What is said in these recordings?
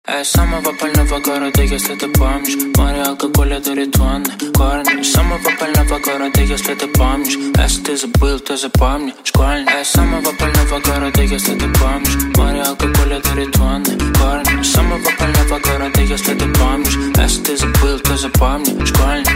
Самого пального города, если ты помнишь. Море алкоголя дарит тонны корни. Самого пального города, если ты помнишь. Если ты забыл, то запомни. Школьник. Самого пального города, если ты помнишь. Море алкоголя дарит тонны корни. Самого пального города, если ты помнишь. Если ты забыл, то запомни. Школьник.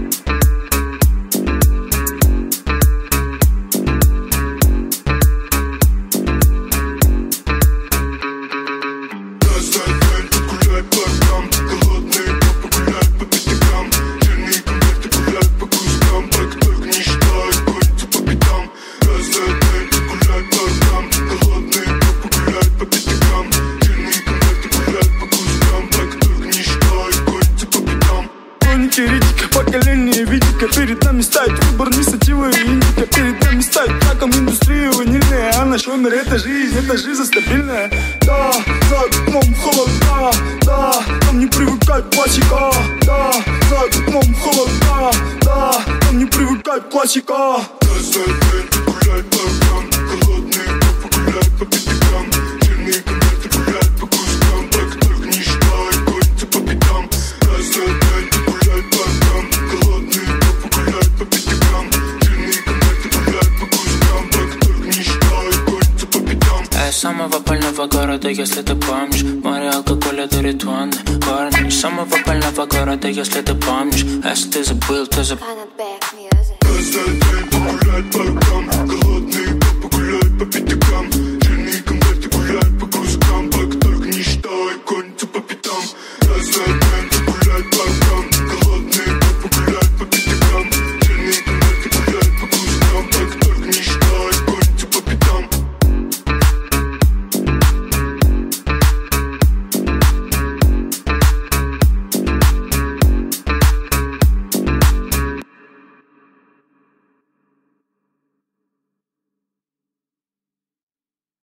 Поколение видика, перед нами ставит выбор не сатива и индика. Перед нами ставит раком индустрию ванильная. А наш номер это жизнь за стабильная. Да, за окном холода, да, нам не привыкать классика. Да, за окном холода, да, нам не привыкать классика. Каждый день гулять по рукам, холодные копы гулять по пятикам. Черные конверты гулять по кускам, про которых не считают, гонятся по пятам. Каждый день гулять по рукам, холодные копы гулять по пятикам. Черные конверты гулять по кускам, про которых не считают, гонятся по пятам. Самого пального города, если ты помнишь. Море алкоголя дарит тонны корни. Самого пального города, если ты помнишь. Если ты забыл, то запомни. Каждый день гулять по рукам.